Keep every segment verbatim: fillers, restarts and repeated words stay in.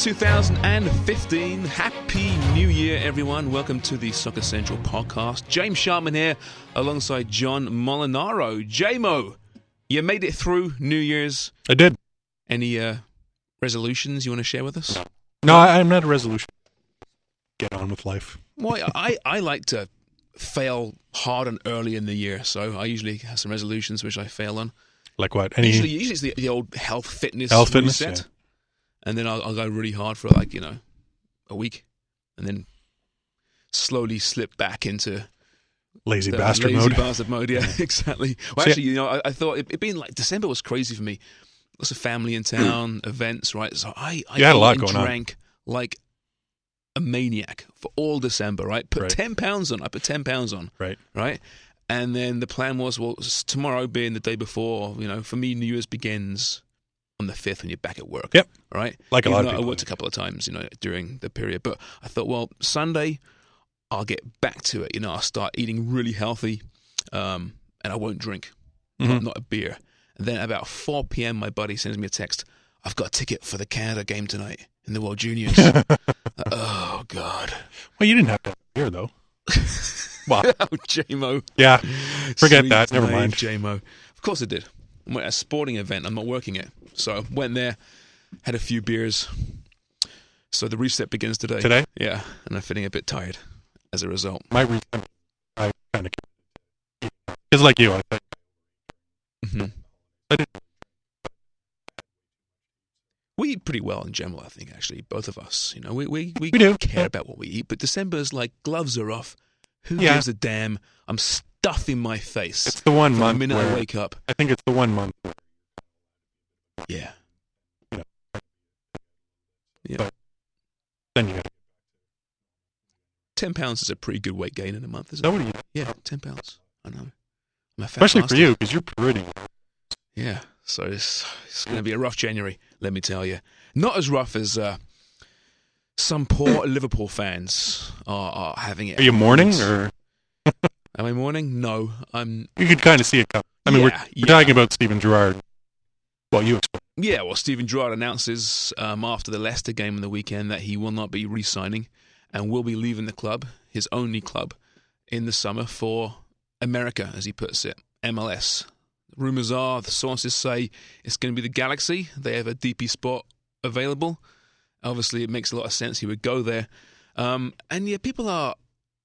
two thousand fifteen. Happy New Year, everyone. Welcome to the Soccer Central podcast. James Sharman here, alongside John Molinaro. J-Mo, you made it through New Year's. I did. Any uh, resolutions you want to share with us? No, no I, I'm not a resolution. Get on with life. Well, I, I like to fail hard and early in the year, so I usually have some resolutions which I fail on. Like what? Any Usually, usually it's the, the old health fitness health fitness, reset. yeah. And then I'll, I'll go really hard for like, you know, a week. And then slowly slip back into lazy the bastard lazy mode. bastard mode, yeah, exactly. Well, So, actually, you know, I, I thought it, it being like December was crazy for me. Lots of family in town, events, right? So I, I You had a ate lot and going on. drank like a maniac for all December, right? Put Right. ten pounds on. I put ten pounds on, Right. right? And then the plan was, well, s- tomorrow being the day before, you know, for me, New Year's begins on the fifth when you're back at work. Yep. Right? Like a Even lot of though people, I worked I a couple of times, you know, during the period. But I thought, well, Sunday, I'll get back to it. You know, I'll start eating really healthy, um, and I won't drink, Mhm. not, not a beer. And then about four p.m., my buddy sends me a text. I've got a ticket for the Canada game tonight in the World Juniors. Oh, God. Well, you didn't have to have a beer, though. Wow. Oh, J-Mo. Yeah. Forget Sweet that. Never naive mind. J-Mo. Of course I did. I'm at a sporting event. I'm not working it. So went there, had a few beers. So the reset begins today. Today? Yeah. And I'm feeling a bit tired as a result. My reason, I kind of because like you, I think Mm-hmm. I didn't. We eat pretty well in general, I think, actually. Both of us. You know, we, we, we, We do. care Yeah. about what we eat. But December's like, gloves are off. Who Yeah. gives a damn? I'm stuffing my face It's the one from month the minute where I wake up. I think it's the one month. Where, Yeah. You know. Yeah. But- then you got to. ten pounds is a pretty good weight gain in a month, isn't So it? what do you? Yeah, ten pounds. I know. I'm a fat Especially for bastard. you, because you're pretty. Yeah, so it's, it's going to be a rough January, let me tell you. Not as rough as uh, some poor Liverpool fans are, are having it. Are you mourning, or Am I mourning? No, I'm. you could kind of see it coming? I mean, Yeah, we're, yeah. we're talking about Steven Gerrard. Well, you explain. Yeah, well, Steven Gerrard announces um, after the Leicester game on the weekend that he will not be re-signing and will be leaving the club, his only club, in the summer for America, as he puts it, M L S. Rumours are, the sources say, it's going to be the Galaxy. They have a D P spot available. Obviously, it makes a lot of sense he would go there. Um, and yeah, people are...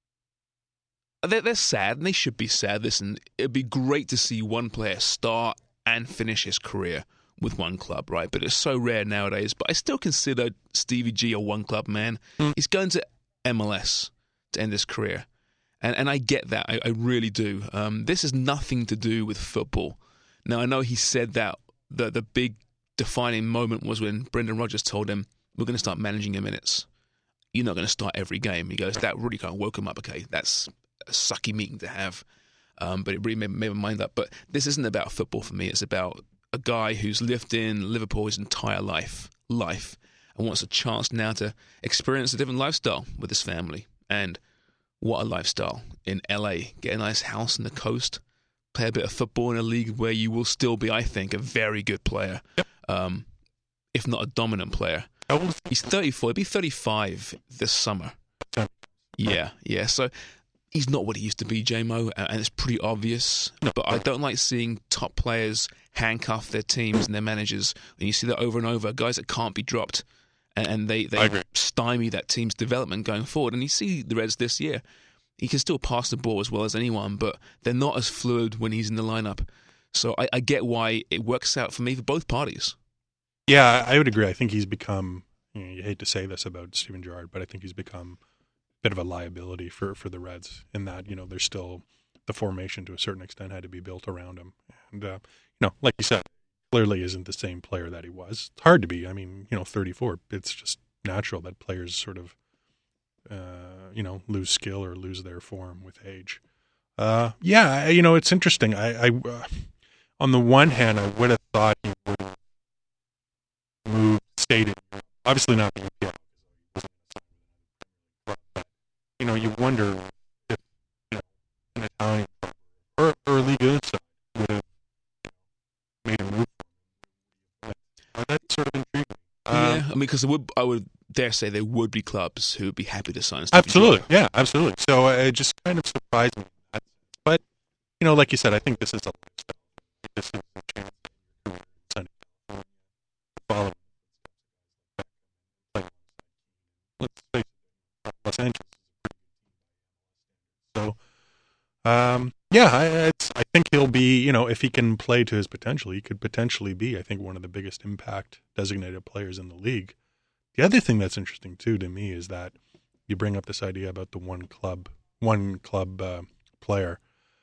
They're, they're sad, and they should be sad. Listen, it'd be great to see one player start and finish his career with one club, right? But it's so rare nowadays. But I still consider Stevie G a one-club man. Mm. He's going to M L S to end his career. And and I get that. I, I really do. Um, this has nothing to do with football. Now, I know he said that the, the big defining moment was when Brendan Rodgers told him, we're going to start managing your minutes. You're not going to start every game. He goes, that really kind of woke him up. Okay, that's a sucky meeting to have. Um, but it really made, made my mind up. But this isn't about football for me. It's about a guy who's lived in Liverpool his entire life, life, and wants a chance now to experience a different lifestyle with his family. And what a lifestyle in L A. Get a nice house on the coast, play a bit of football in a league where you will still be, I think, a very good player, um, if not a dominant player. How old is He's thirty-four. He'll be thirty-five this summer. Yeah, yeah. So he's not what he used to be, J-Mo, and it's pretty obvious. No. But I don't like seeing top players handcuff their teams and their managers. And you see that over and over, guys that can't be dropped. And, and they, I they agree. stymie that team's development going forward. And you see the Reds this year. He can still pass the ball as well as anyone, but they're not as fluid when he's in the lineup. So I, I get why it works out for me for both parties. Yeah, I would agree. I think he's become, you know, you hate to say this about Steven Gerrard, but I think he's become a bit of a liability for, for the Reds in that, you know, there's still the formation to a certain extent had to be built around him. And, uh, you know, like you said, clearly isn't the same player that he was. It's hard to be. I mean, you know, thirty-four, it's just natural that players sort of, uh, you know, lose skill or lose their form with age. Uh, yeah, I- you know, it's interesting. I, I uh, on the one hand, I would have thought he would have moved, stayed in Europe. Obviously not the U K. But, you know, you wonder if, you know, an Italian club or, or a Liga one side would have made a move. Uh, that sort of intrigued me. Uh, Yeah, mean, because would, I would dare say there would be clubs who would be happy to sign Steven Absolutely, Gerrard. yeah, absolutely. So uh, it just kind of surprised me. But, you know, like you said, I think this is a lifestyle. This is a chance to follow. Let's say Los Angeles. So, um, yeah, I, it's, I think he'll be, you know, if he can play to his potential, he could potentially be, I think, one of the biggest impact designated players in the league. The other thing that's interesting, too, to me is that you bring up this idea about the one club, one club uh, player.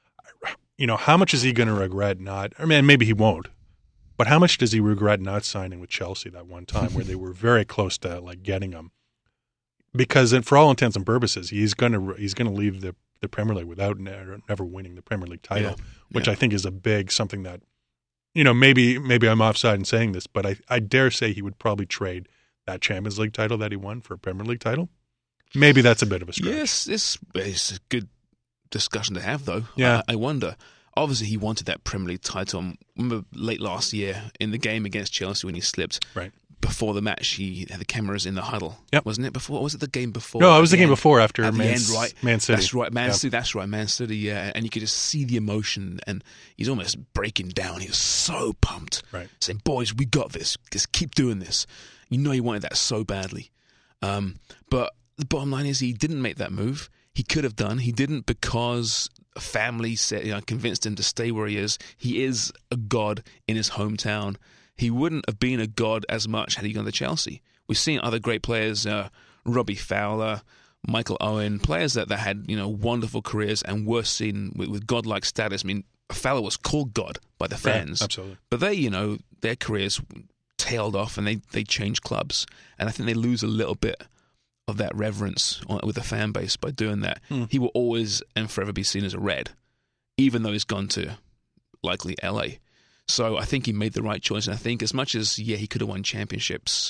You know, how much is he going to regret not, I mean, maybe he won't, but how much does he regret not signing with Chelsea that one time where they were very close to, like, getting him? Because for all intents and purposes, he's going to he's going to leave the, the Premier League without never, never winning the Premier League title, Yeah. which Yeah. I think is a big something that, you know, maybe maybe I'm offside in saying this, but I, I dare say he would probably trade that Champions League title that he won for a Premier League title. Maybe that's a bit of a stretch. Yes, it's, it's a good discussion to have, though. Yeah. I, I wonder. Obviously, he wanted that Premier League title. Remember late last year in the game against Chelsea when he slipped. Right. Before the match, he had the cameras in the huddle. Yep. Wasn't it before? Or was it the game before? No, it At was the game end? before after At the Man, end, right? Man City. That's right, Man Yeah. City. That's right, Man City. Yeah, and you could just see the emotion, and he's almost breaking down. He was so pumped, Right. saying, "Boys, we got this. Just keep doing this." You know, he wanted that so badly. Um, but the bottom line is, he didn't make that move. He could have done. He didn't because a family said, you know, convinced him to stay where he is. He is a god in his hometown. He wouldn't have been a god as much had he gone to Chelsea. We've seen other great players, uh, Robbie Fowler, Michael Owen, players that, that had, you know, wonderful careers and were seen with, with godlike status. I mean, Fowler was called God by the fans. Right, absolutely. But they, you know, their careers tailed off and they, they changed clubs. And I think they lose a little bit of that reverence on, with the fan base by doing that. Hmm. He will always and forever be seen as a Red, even though he's gone to likely L A. So I think he made the right choice. And I think as much as, yeah, he could have won championships,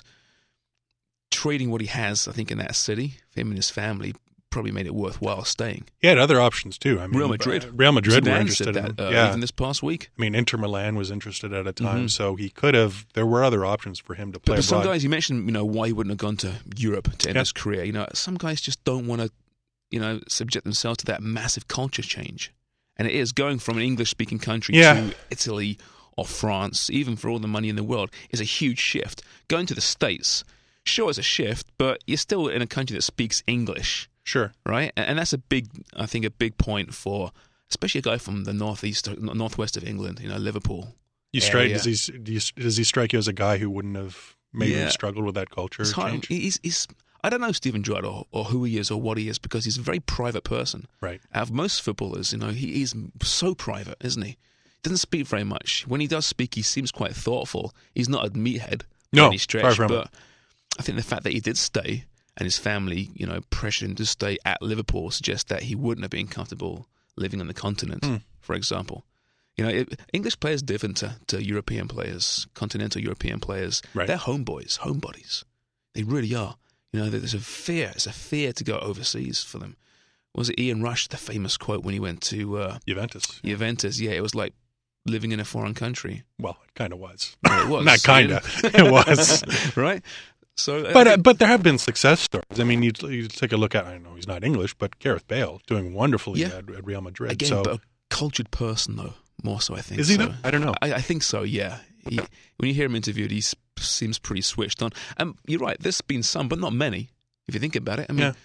trading what he has, I think, in that city, for him and his family, probably made it worthwhile staying. He had other options too. I mean, Real Madrid. uh, Real Madrid Zidane were interested said in him. that, uh, yeah, even this past week. I mean, Inter Milan was interested at a time, Mhm. so he could have. There were other options for him to play But for some abroad. guys, you mentioned, you know, why he wouldn't have gone to Europe to end Yeah. his career. You know, some guys just don't want to, you know, subject themselves to that massive culture change. And it is going from an English-speaking country Yeah. to Italy or France, even for all the money in the world, is a huge shift. Going to the States, sure, it's a shift, but you're still in a country that speaks English, Sure. right? And, and that's a big, I think, a big point for, especially a guy from the northeast, northwest of England, you know, Liverpool. You strike. area. Does he? Do you, does he strike you as a guy who wouldn't have maybe Yeah. struggled with that culture It's hard. change? He's, he's, I don't know Steven Gerrard or, or who he is or what he is because he's a very private person. Right. Out of most footballers, you know, he is so private, isn't he? Doesn't speak very much. When he does speak, he seems quite thoughtful. He's not a meathead by No, any stretch, far from but I think the fact that he did stay and his family, you know, pressured him to stay at Liverpool suggests that he wouldn't have been comfortable living on the continent, Hmm. for example. You know, it, English players are different to, to European players, continental European players. Right. They're homeboys, homebodies. They really are. You know, there's a fear. It's a fear to go overseas for them. Was it Ian Rush, the famous quote when he went to uh, Juventus. Juventus? Yeah, it was like living in a foreign country. Well, it kind of was. Well, it was. Not kind of. It was. Right? So, But I uh, think- but there have been success stories. I mean, you you take a look at. I know he's not English, but Gareth Bale doing wonderfully Yeah. at, at Real Madrid. again, so but a cultured person, though, more so, I think. is he so. though? I don't know. I, I think so, yeah. He, when you hear him interviewed, he s- seems pretty switched on. And you're right, there's been some, but not many, if you think about it. I mean, Yeah.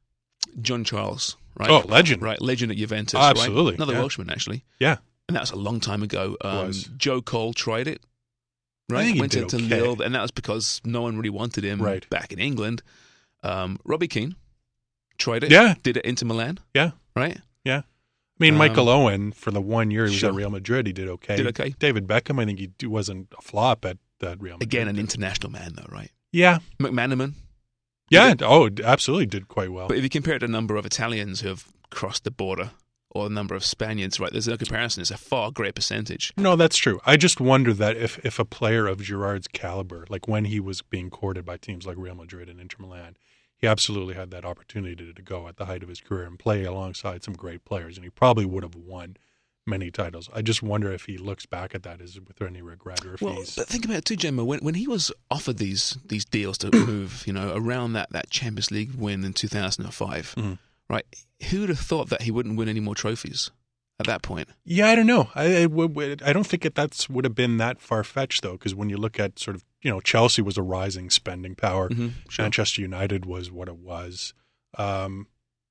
John Charles, right? Oh, legend. Right, legend at Juventus, Oh, right? absolutely, Another yeah. Welshman, actually. Yeah. And that was a long time ago. Um, was. Joe Cole tried it, right? think he Went did into okay. Lille, and that was because no one really wanted him Right. back in England. Um, Robbie Keane tried it. Yeah. Did it into Milan, Yeah. right? Yeah. I mean, Um, Michael Owen, for the one year he was sure. at Real Madrid, he did okay. Did okay. David Beckham, I think he d- wasn't a flop at, at Real Madrid. Again, an international man, though, right? Yeah. McManaman. Yeah. Oh, absolutely did quite well. But if you compare it to the number of Italians who have crossed the border or the number of Spaniards, right, there's no comparison. It's a far greater percentage. No, that's true. I just wonder that if, if a player of Gerrard's caliber, like when he was being courted by teams like Real Madrid and Inter Milan, he absolutely had that opportunity to, to go at the height of his career and play alongside some great players, and he probably would have won many titles. I just wonder if he looks back at that as with any regret, or if Well, he's but think about it too, Gemma. When when he was offered these these deals to move, you know, around that, that Champions League win in two thousand five, Mhm. right? Who would have thought that he wouldn't win any more trophies at that point? Yeah, I don't know. I I, would- I don't think it that's would have been that far fetched though, because when you look at sort of you know Chelsea was a rising spending power, Mm-hmm. Sure. Manchester United was what it was. Um,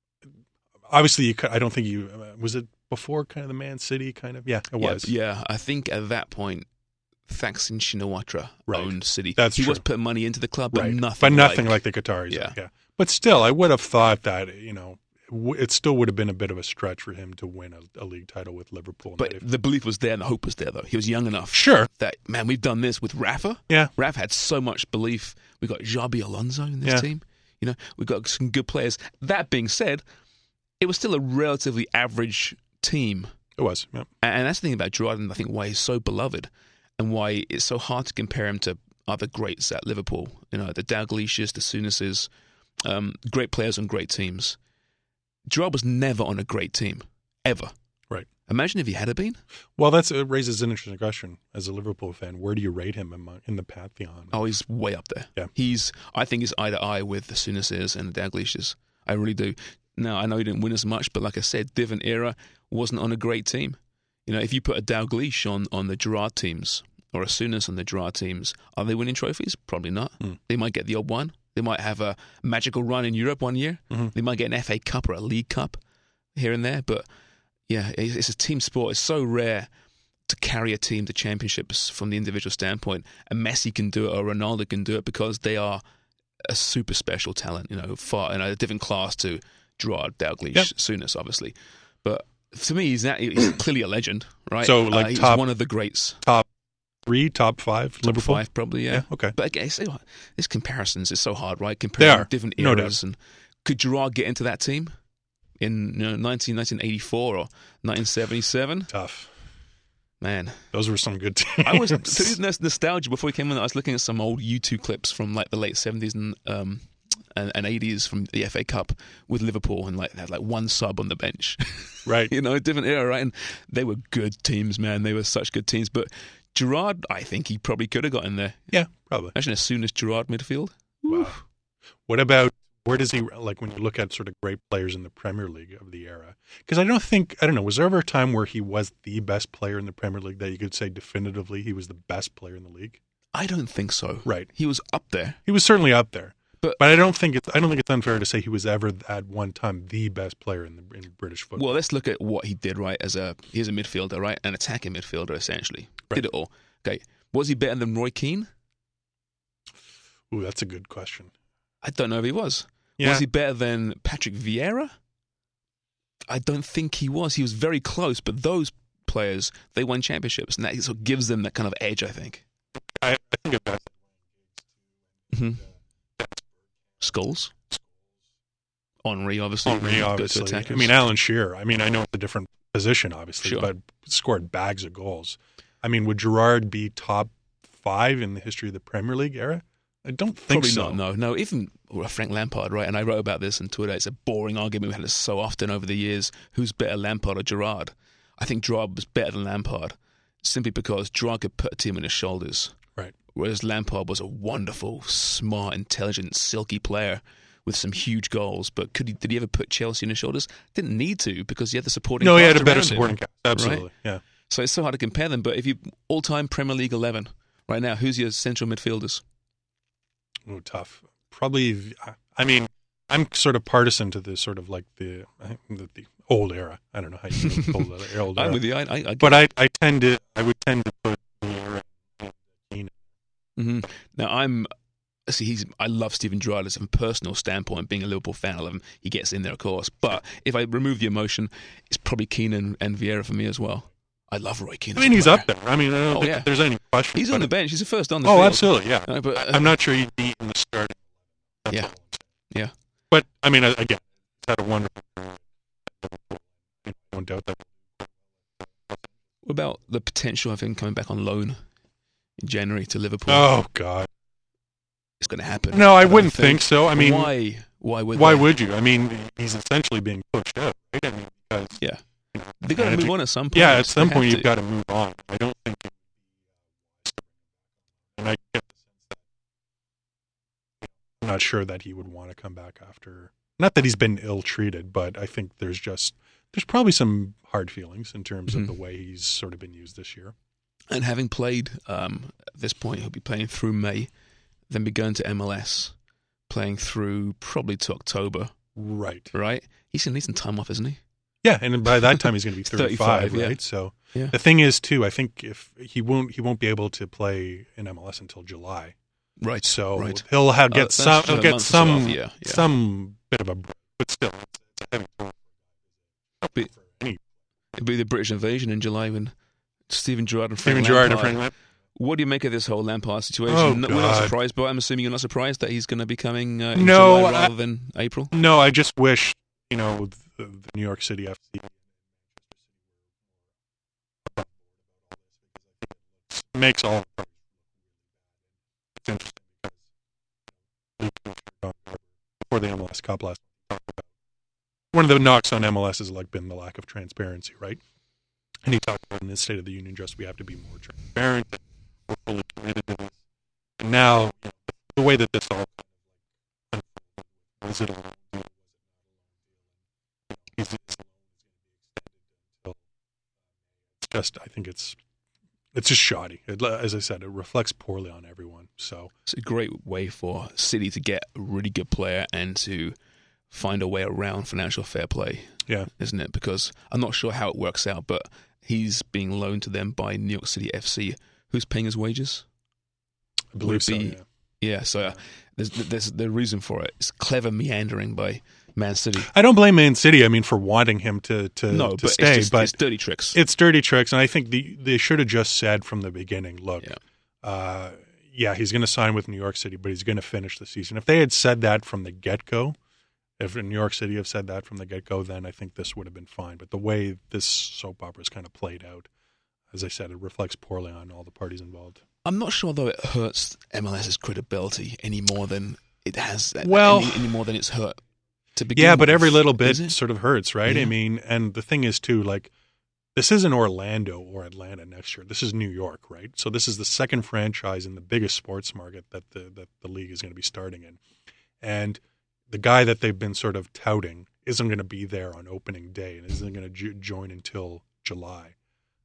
obviously, you could, I don't think you uh, was it before kind of the Man City kind of yeah it Yeah, was yeah, I think at that point, Thaksin Shinawatra Right. owned City. That's he true. was putting money into the club, but right, nothing, but nothing like, like, the Qataris. Yeah. yeah, but still, I would have thought that you know w- it still would have been a bit of a stretch for him to win a, a league title with Liverpool. But If- the belief was there and the hope was there, though. He was young enough sure, that, man, we've done this with Rafa. yeah, Rafa had so much belief. We've got Xabi Alonso in this Yeah. team. You know, we've got some good players. That being said, it was still a relatively average team. it was. Yeah. And that's the thing about Gerrard, and I think why he's so beloved and why it's so hard to compare him to other greats at Liverpool. You know, the Dalglishs, the Souness's, um, great players on great teams. Gerrard was never on a great team, ever. Right. Imagine if he had been. Well, that's it raises an interesting question as a Liverpool fan. Where do you rate him among, in the pantheon? Oh, he's way up there. Yeah. He's, I think he's eye to eye with the Souness's and the Dalglishs. I really do. Now, I know he didn't win as much, but like I said, different era, wasn't on a great team. You know, if you put a Dalglish on, on the Gerrard teams or a Souness on the Gerrard teams, are they winning trophies? Probably not. Mm. They might get the odd one. They might have a magical run in Europe one year. Mm-hmm. They might get an F A Cup or a League Cup here and there. But yeah, it's, it's a team sport. It's so rare to carry a team to championships from the individual standpoint. And Messi can do it or Ronaldo can do it because they are a super special talent, you know, far in a different class to Gerrard, Dalglish, Yep. Souness, obviously. But to me, he's, that, he's clearly a legend, right? So, like, uh, he's top- one of the greats. Three, top five, Top Liverpool. five, probably, yeah. Okay. But again, see what- this comparisons is so hard, right? Comparing are, different no eras. And could Gerrard get into that team in you know, nineteen, nineteen eighty-four or nineteen seventy-seven? Tough. Man, Those were some good teams. I was through this nostalgia before we came in. I was looking at some old YouTube clips from like the late seventies and um and, and eighties from the F A Cup with Liverpool, and like they had like one sub on the bench. right. You know, a different era, right? And they were good teams, man. They were such good teams. But Gerrard, I think he probably could have got in there. Yeah, probably. Imagine as soon as Gerrard midfield. Wow. What about where does he like when you look at sort of great players in the Premier League of the era? Because I don't think I don't know. Was there ever a time where he was the best player in the Premier League that you could say definitively he was the best player in the league? I don't think so. Right. He was up there. He was certainly up there, But- but I don't think it's I don't think it's unfair to say he was ever at one time the best player in the in British football. Well, let's look at what he did, right? As a he's a midfielder, right? An attacking midfielder, essentially. Right. Did it all. Okay. Was he better than Roy Keane? Ooh, that's a good question. I don't know if he was. Yeah. Was he better than Patrick Vieira? I don't think he was. He was very close, but those players, they won championships, and that sort of gives them that kind of edge, I think. I, I think about Mm-hmm. Scholes? Henry, obviously. Henry, Go to obviously. attackers. I mean, Alan Shearer. I mean, I know it's a different position, obviously, Sure. but scored bags of goals. I mean, would Gerrard be top five in the history of the Premier League era? I don't think Probably so. not, no. No, even Frank Lampard, right? And I wrote about this on Twitter. It's a boring argument. We've had it so often over the years. Who's better, Lampard or Gerrard? I think Gerrard was better than Lampard simply because Gerrard could put a team on his shoulders. Right. Whereas Lampard was a wonderful, smart, intelligent, silky player with some huge goals. But could he, did he ever put Chelsea on his shoulders? Didn't need to because he had the supporting No, he had cast a better around him. supporting cast. Absolutely. Right? Yeah. So it's so hard to compare them. But if you all-time Premier League eleven right now, who's your central midfielders? Oh, tough. Probably. I mean, I'm sort of partisan to the sort of like the the, the old era. I don't know how you call it, old, old era. I'm with you. I, I, I get But I, I tend to I would tend to put Vieira and Keane. hmm Now I'm see he's I love Steven Gerrard as a personal standpoint. Being a Liverpool fan, I love him. He gets in there, of course. But if I remove the emotion, it's probably Keane and, and Vieira for me as well. I love Roy Keane. I mean, he's up there. I mean, I don't Oh, think yeah. there's any question. He's on the but- bench. He's the first on the Oh, field. absolutely, yeah. Uh, but, uh, I'm not sure he'd be in the starting. That's Yeah. all I'm Yeah. saying. But I mean, again, he's had a wonderful career. I don't doubt that. what about the potential of him coming back on loan in January to Liverpool? Oh God. It's going to happen. No, I don't wouldn't think so. I mean, why? Why would? why they? would you? I mean, he's essentially being pushed out, right? I mean, because Yeah. you know, They've got to And move you- on at some point. Yeah, at some They point have you've to. got to move on. I don't think. It, and I get the sense that I'm not sure that he would want to come back after. Not that he's been ill-treated, but I think there's just there's probably some hard feelings in terms Mhm. of the way he's sort of been used this year. And having played um, at this point, he'll be playing through May, then be going to M L S, playing through probably to October, Right. right? He's going to need some time off, isn't he? Yeah, and by that time he's going to be thirty-five, thirty-five, yeah. right? So Yeah. the thing is, too, I think if he won't he won't be able to play in M L S until July. Right. So right. he'll have Uh, get that's some a he'll get month or so some off, yeah, yeah. some bit of a break, but still it's, it's a heavy toll. But- for any It'll be the British invasion in July when Steven Gerrard and Frank Steven Gerrard and Lampard. Frank Lampard. What do you make of this whole Lampard situation? Oh, No- We're not God. surprised, but I'm assuming you're not surprised that he's going to be coming uh, in No, July I- rather than April. No, I just wish you know the, the New York City F C makes all it's interesting because before the M L S Cup last one of the knocks on M L S has like been the lack of transparency, right? And he talked about in the State of the Union just we have to be more transparent and we're fully committed to this. And now you know, the way that this all unfolded, was it a long deal? Was it not a long deal? Is it it's until it's just I think it's it's just shoddy. It, as I said, it reflects poorly on everyone. So It's a great way for City to get a really good player and to find a way around financial fair play, yeah, isn't it? Because I'm not sure how it works out, but he's being loaned to them by New York City F C. Who's paying his wages? I believe so. be- Yeah. Yeah, so uh, there's there's the reason for it. It's clever meandering by Man City. I don't blame Man City. I mean, for wanting him to to, No, to but stay, it's just but it's dirty tricks. it's dirty tricks, and I think the they should have just said from the beginning, look, Yeah. uh, yeah, he's going to sign with New York City, but he's going to finish the season. If they had said that from the get go, if New York City have said that from the get go, then I think this would have been fine. But the way this soap opera is kind of played out, as I said, it reflects poorly on all the parties involved. I'm not sure though it hurts MLS's credibility any more than it has. Well- any, any more than it's hurt to begin. Yeah, but with, every little bit is it? sort of hurts, right? I Yeah. mean, and the thing is too, like, this isn't Orlando or Atlanta next year. This is New York, right? So this is the second franchise in the biggest sports market that the that the league is going to be starting in, and the guy that they've been sort of touting isn't going to be there on opening day and isn't going to ju- join until July.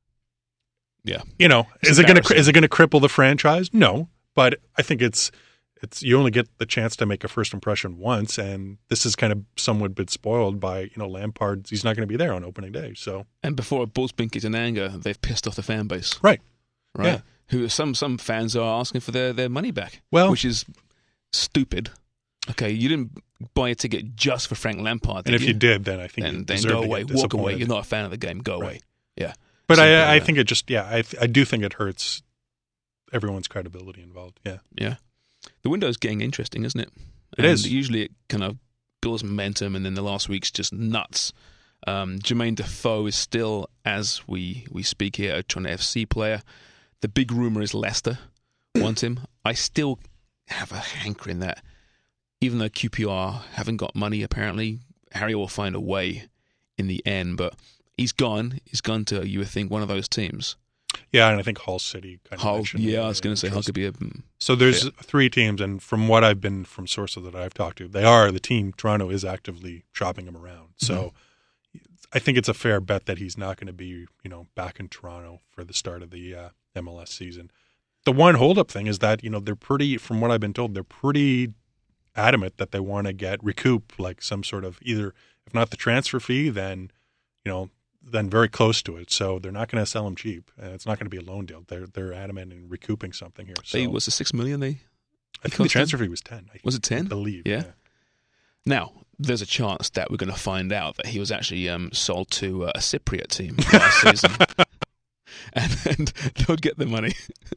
Yeah. You know, It's is it going to embarrassing. is it going to cripple the franchise? No, but I think it's it's you only get the chance to make a first impression once, and this is kind of somewhat been spoiled by you know Lampard. He's not going to be there on opening day, so And before a bull's been kicked in anger, they've pissed off the fan base, right. right? Yeah. Who some some fans are asking for their, their money back, Well, which is stupid. Okay, you didn't buy a ticket just for Frank Lampard, did and if you did, then I think then, you then deserve go to get away, walk disappointed. away. You're not a fan of the game. Go Right. away. Yeah. But Simple I, I as that. think it just yeah, I I do think it hurts everyone's credibility involved. Yeah, Yeah. The window's getting interesting, isn't it? It And is. Usually it kind of builds momentum, and then the last week's just nuts. Um, Jermaine Defoe is still, as we, we speak here, a Toronto F C player. The big rumour is Leicester want him. I still have a hankering that even though Q P R haven't got money, apparently, Harry will find a way in the end. But he's gone. He's gone to, you would think, one of those teams. yeah, and I think Hull City kind of Hull, mentioned yeah, their I was going to say Hull interest. could be a... mm, So there's Yeah. three teams, and from what I've been from sources that I've talked to, they are the team. Toronto is actively shopping him around. So I think it's a fair bet that he's not going to be, you know, back in Toronto for the start of the uh, M L S season. The one holdup thing is that you know they're pretty, from what I've been told, they're pretty adamant that they want to get recoup like some sort of either, if not the transfer fee, then you know. Then very close to it, so they're not going to sell him cheap, and it's not going to be a loan deal. They're they're adamant in recouping something here. So They, was it six million they... I think the cost transfer fee was ten. I think, Was it ten? I believe. Yeah. Now, there's a chance that we're going to find out that he was actually um, sold to uh, a Cypriot team last season. And, and they'll get the money.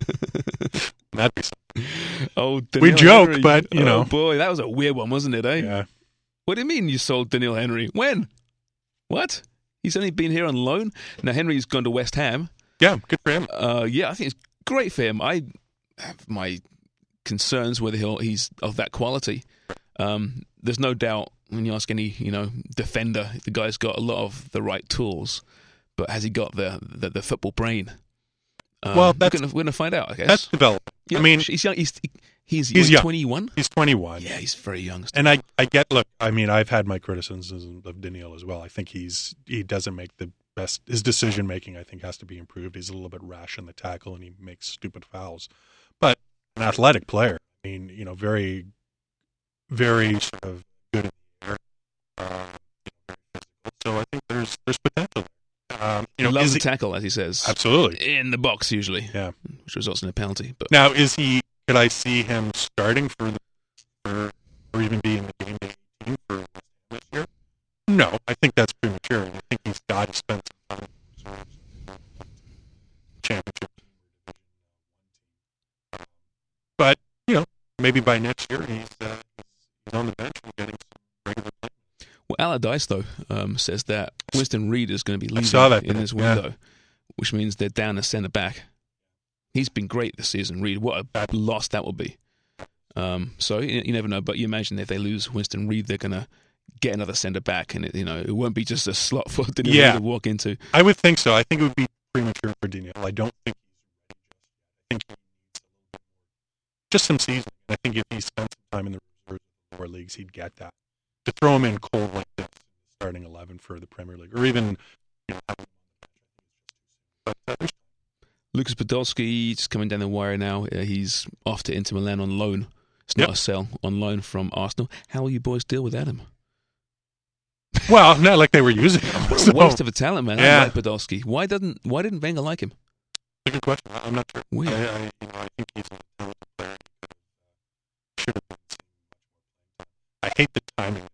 That'd be something. Oh, We Daniel joke, Henry. but, you Oh, know. boy, that was a weird one, wasn't it, eh? Yeah. What do you mean you sold Daniel Henry? When? What? He's only been here on loan? Now, Henry's gone to West Ham. Yeah, good for him. Uh, yeah, I think it's great for him. I have my concerns whether he'll, he's of that quality. Um, there's no doubt when you ask any, you know, defender, the guy's got a lot of the right tools. but has he got the the, the football brain? Um, Well, we're that's- gonna, we're gonna find out, I guess. That's developing. Yeah, I mean, he's young. He's he's, He's young. twenty-one. he's twenty-one. Yeah, he's very young. And I, I get, look, I mean, I've had my criticisms of Daniil as well. I think he's he doesn't make the best. His decision making, I think, has to be improved. He's a little bit rash in the tackle, and he makes stupid fouls. But an athletic player, I mean, you know, very, very sort of good in the air. Uh, you know, very physical. So I think there's there's potential. Um, you know, he loves is to he, tackle, as he says. absolutely. In the box, usually. Yeah. Which results in a penalty. But Now, is he? Could I see him starting for the, for, or even be in the game day team for West Ham this year? No, I think that's premature. I think he's got to spend some time in the reserves, championship. But you know, maybe by next year he's uh, he's on the bench and getting some regular play. well, Allardyce, though, um, says that Winston Reid is going to be I saw leaving that in this yeah. window, which means they're down a centre back. He's been great this season, Reid. What a That- loss that will be. Um, so you, you never know, but you imagine if they lose Winston Reid, they're going to get another centre back, and it, you know it won't be just a slot for Daniel Yeah. to walk into. I would think so. I think it would be premature for Daniel. I don't think he's ready just yet. I think he needs a little bit more, just some seasoning. I think if he spent some time in the reserves of the lower leagues, he'd get that. To throw him in cold like this, starting eleven for the Premier League, or even you know, having him on the bench, I think it's just too soon. But uh, there's Lucas Podolski just coming down the wire now. Uh, he's off to Inter Milan on loan. It's not Yep. a sell, on loan from Arsenal. How will you boys deal without him? well, not like they were using him. What a So, waste of a talent, man. Yeah. I like Podolski. Why doesn't Why didn't Wenger like him? it's a good question. I- I'm not sure. Weird. I, I, you know, I think he's an intelligent player. He could have, uh, should have been seeing much more playing time. I hate the timing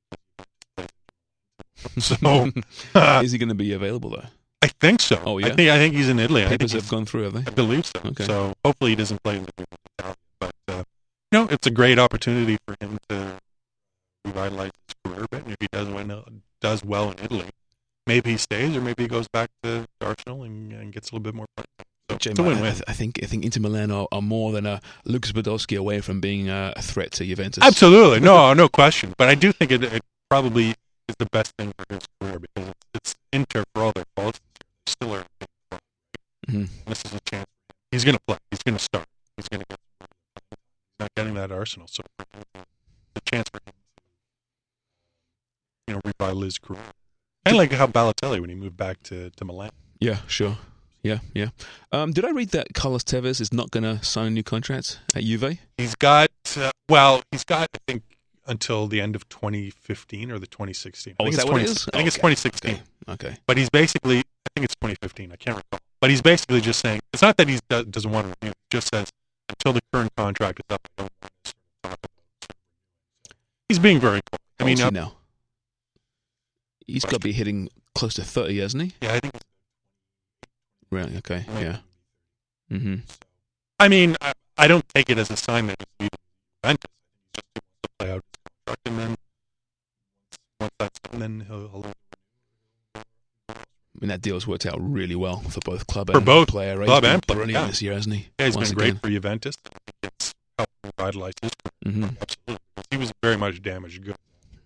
of this. So uh, Is he going to be available though? I think so. Oh, yeah? I think I think he's in Italy. I think Papers he's, have gone through, have they? I believe so. Okay. So hopefully he doesn't play in the game with Italia. But uh, you know, it's a great opportunity for him to revitalize his career a bit. And if he does well, does well in Italy, maybe he stays, or maybe he goes back to Arsenal and, and gets a little bit more play. So Jay, it's a I, win-win. th- I think I think Inter Milan are, are more than a Lucas Podolski away from being a, a threat to Juventus. Absolutely, no, no question. But I do think it, it probably is the best thing for his career because it's, it's Inter for all their faults. They still are a big club. Mhm. This is a chance. He's going to play. He's going to start. He's going to get. He's not getting that at Arsenal, so it's a chance for him to, you know, revitalize his career. Kind of like how Balotelli when he moved back to, to Milan. Yeah, sure. Yeah, yeah. Um, did I read that Carlos Tevez is not going to sign a new contract at Juve? He's got uh, well, he's got I think until the end of twenty fifteen or the twenty sixteen. I Oh, think is it's that what it 20 is? I think it's Okay, twenty sixteen. Okay. Okay. But he's basically, I think it's twenty fifteen. I can't recall. But he's basically just saying it's not that he does, doesn't want to renew. He just says until the current contract is up, I don't want to sort of talk about it. He's being very cool. I How mean, old is he uh, now? He's got to be hitting close to thirty, hasn't he? yeah, I think. Right. Okay. It's Yeah. Mm-hmm. I mean, I, I don't take it as a sign that he's leaving Juventus. He just wants to play out his contract, and then once that's done, then he'll. he'll I mean, that deal's worked out really well for both club For and both player. Right? club He's been and player, brilliant yeah. this year, hasn't he? Yeah, he's Once been great again. for Juventus. I think it's helped revitalize his career. Mm-hmm. Absolutely. He was very much damaged goods.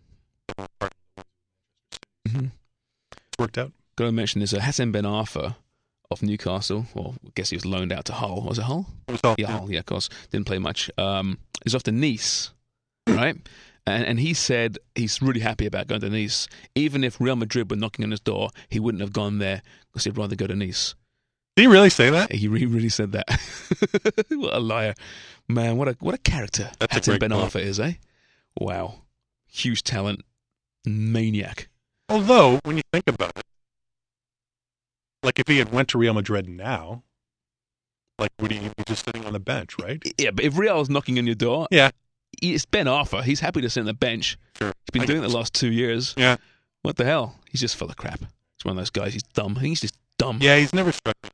Mm-hmm. It's worked out. Got to mention there's a Hassan Ben Arfa of Newcastle. Well, I guess he was loaned out to Hull. Was it Hull? It was all, Yeah, Hull. Yeah, of course. Didn't play much. Um, he's off to Nice, right? And, and he said he's really happy about going to Nice. Even if Real Madrid were knocking on his door, he wouldn't have gone there because he'd rather go to Nice. Did he really say that? He really, really said that. What a liar. Man, what a what a character That's a Hassan great Ben quote. Arfa is, eh? Wow. Huge talent. Maniac. Although, when you think about it, like if he had went to Real Madrid now, like would he be just sitting on the bench, right? Yeah, but if Real's knocking on your door, Yeah, it's Ben Arfa. He's happy to sit on the bench. sure. He's been I doing it guess. the last two years. Yeah, What the hell? He's just full of crap. He's one of those guys. He's dumb. I think he's just dumb. yeah. He's never struck me.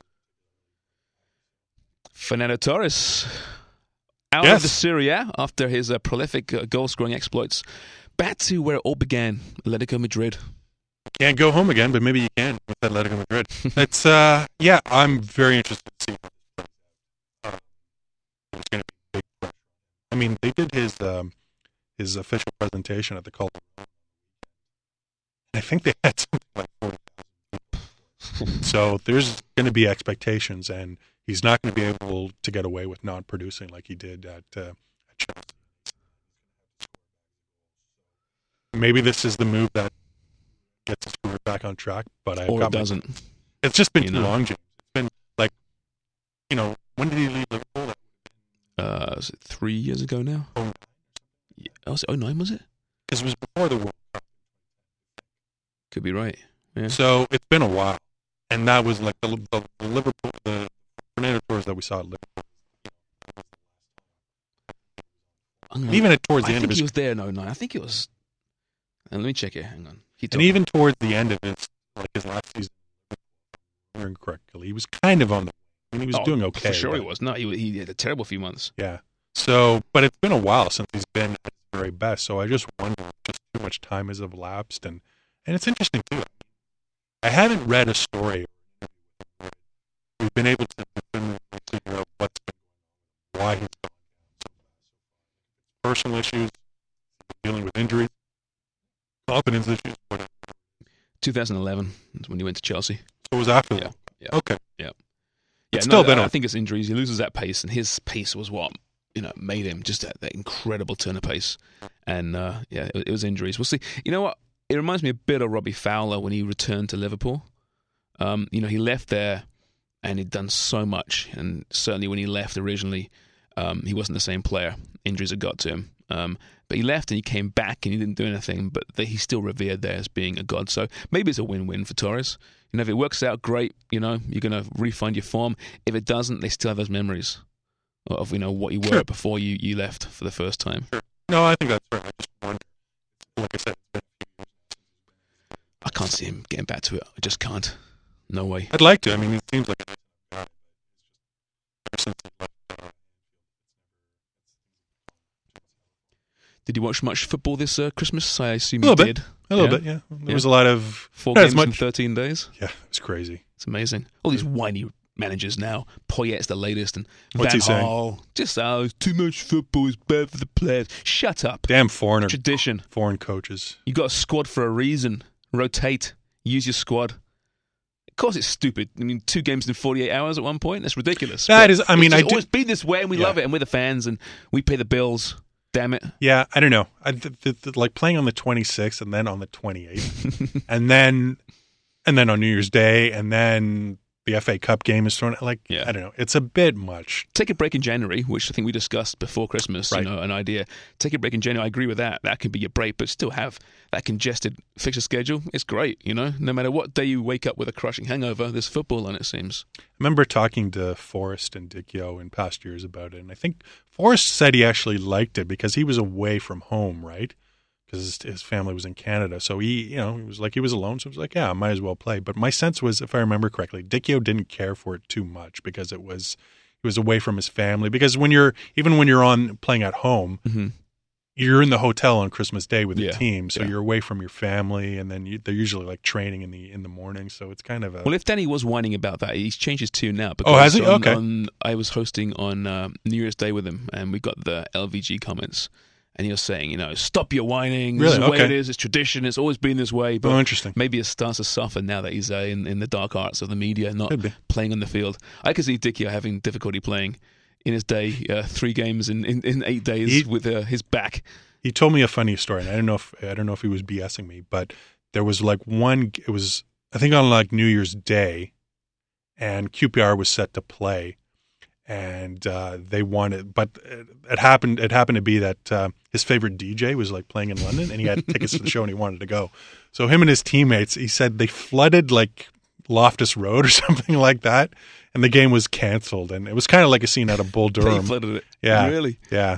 Fernando Torres, out Yes. of the Serie A after his uh, prolific uh, goal-scoring exploits, back to where it all began, Atletico Madrid. Can't go home again, but maybe you can with Atletico Madrid. It's uh, yeah. I'm very interested to see how this plays out. Uh, it's going to be big pressure. I mean, they did his um, his official presentation at the Calderón. I think they had something like forty thousand people. So there's going to be expectations, and he's not going to be able to get away with not producing like he did at, uh, at Chelsea. Maybe this is the move that gets his career back on track, but I've or got it doesn't. My, it's just been You too know. long, James. It's been like, you know, when did he leave Liverpool? Uh, was it three years ago now? Oh. Yeah, was it oh nine, was it? Because it was before the World Cup. Could be right. Yeah. So it's been a while, and that was like the, the, the Liverpool, the tornado tours that we saw at Liverpool. Gonna, Even at towards the I end think of his, he was there in oh nine. I think it was. And let me check it. Hang on. Keep and talking. even towards the end of his, like his last season, if I remember correctly, he was kind of on the. I mean, he was Oh, doing okay. For sure, but, he was. No, he he had a terrible few months. Yeah. So, but it's been a while since he's been at his very best. So I just wonder, just too much time has elapsed, and and it's interesting too. I haven't read a story. We've been able to figure out what's been going on, why he's going down so fast. Personal issues, dealing with injuries, confidence issues, whatever. twenty eleven is when he went to Chelsea. So it was after Yeah, that. yeah. Okay. Yeah. It's Yeah, still no, been I, a- I think it's injuries. He loses that pace, and his pace was what you know made him just that, that incredible turn of pace. And uh, yeah, it, it was injuries. We'll see. You know what? It reminds me a bit of Robbie Fowler when he returned to Liverpool. Um, you know, he left there, and he'd done so much. And certainly when he left originally, um, he wasn't the same player. Injuries had got to him. Um, but he left and he came back and he didn't do anything, but they, he's still revered there as being a god. So maybe it's a win-win for Torres. You know, if it works out, great. You know, you're going to refund your form. If it doesn't, they still have those memories of, you know, what you were Sure. before you, you left for the first time. Sure. No, I think that's right. I just wonder. Like I said, it's been a few years. I can't see him getting back to it. I just can't. No way. I'd like to. I mean, it seems like a nice guy, but ever since he left, uh, Did you watch much football this uh, Christmas? I assume A you little did. bit. a little Yeah? bit, yeah. There Yeah. was a lot of Four not games as much. in thirteen days. Yeah, it was crazy. It's amazing. All these whiny managers now. Poyet's the latest, and What's Van he saying? Gaal. Just oh, it's too much football is bad for the players. Shut up. Damn foreigner, Tradition. foreign coaches. You got a squad for a reason. Rotate. Use your squad. Of course, it's stupid. I mean, two games in forty-eight hours at one point. That's ridiculous. That But is- I mean, it's I just do- always been this way, and we Yeah. love it, and we're the fans, and we pay the bills. Damn it. Yeah, I don't know. I, th- th- th- like playing on the twenty-sixth and then on the twenty-eighth, and then and then on New Year's Day, and then the F A Cup game is thrown. Like, Yeah. I don't know. It's a bit much. Take a break in January, which I think we discussed before Christmas, Right. you know, an idea. Take a break in January. I agree with that. That can be your break, but still have that congested fixture schedule. It's great, you know. No matter what day you wake up with a crushing hangover, there's football on, it seems. I remember talking to Forrest and Dicchio in past years about it, and I think Forrest said he actually liked it because he was away from home, right? Because his family was in Canada, so he, you know, he was like he was alone, so he was like, yeah, I might as well play. But my sense was, if I remember correctly, Dicchio didn't care for it too much because it was he was away from his family. Because when you're even when you're on playing at home, Mm-hmm. you're in the hotel on Christmas Day with the Yeah, team, so yeah. you're away from your family, and then you, they're usually like training in the in the morning, so it's kind of a Well, if Danny was whining about that, he's changed his tune now. Because Oh, has he? On, Okay. on, I was hosting on uh, New Year's Day with him, and we got the L V G comments. And he was saying, you know, stop your whining. This Really? is the way Okay. it is. It's tradition. It's always been this way. But oh, interesting. maybe it starts to soften now that he's uh, in, in the dark arts of the media, not Could be. playing on the field. I could see Dicchio having difficulty playing in his day, uh, three games in, in, in eight days He- with uh, his back. He told me a funny story, and I don't know if I don't know if he was BSing me, but there was like one. It was I think on like New Year's Day, and Q P R was set to play, and uh, they wanted, but it, it happened. It happened to be that uh, his favorite D J was like playing in London, and he had tickets to the show, and he wanted to go. So him and his teammates, he said they flooded like Loftus Road or something like that, and the game was canceled. And it was kind of like a scene out of Bull They Durham. flooded it. Yeah, Really? yeah,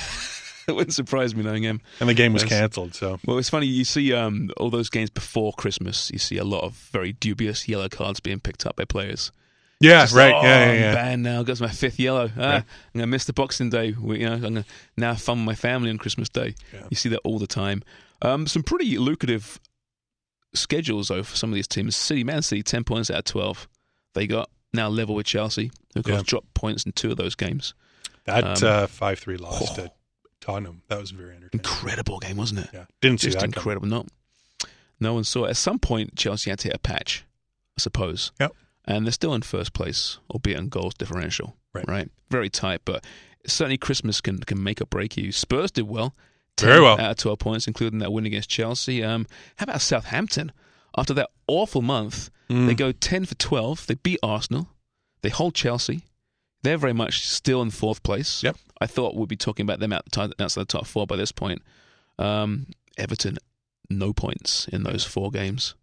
It wouldn't surprise me knowing him. and the game was Yes. canceled. So Well, it's funny. You see um, all those games before Christmas, you see a lot of very dubious yellow cards being picked up by players. yeah, Just, right, oh, yeah, yeah, I'm yeah. banned now. Got my fifth yellow. Ah, Right. I'm gonna miss the Boxing Day. We, you know, I'm gonna now fun with my family on Christmas Day. Yeah. You see that all the time. Um, some pretty lucrative schedules though for some of these teams. City, Man City, ten points out of twelve. They got now level with Chelsea, who of course Yeah. dropped points in two of those games. That Um, uh, five three loss oh. to Tottenham, that was very entertaining. Incredible game, wasn't it? Yeah, didn't see Just that coming. incredible. No, no one saw it. At some point, Chelsea had to hit a patch. suppose. Yep. And they're still in first place, albeit in goals differential. Right. Right. Very tight, but certainly Christmas can, can make or break you. Spurs did well. Very well. Out of twelve points, including that win against Chelsea. Um, how about Southampton? After that awful month, Mm. they go ten for twelve. They beat Arsenal. They hold Chelsea. They're very much still in fourth place. Yep. I thought we'd be talking about them out the top, outside the top four by this point. Um, Everton, no points in those four games.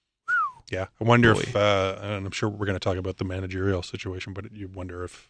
Yeah, I wonder Boy. if, uh, and I'm sure we're going to talk about the managerial situation, but you wonder if,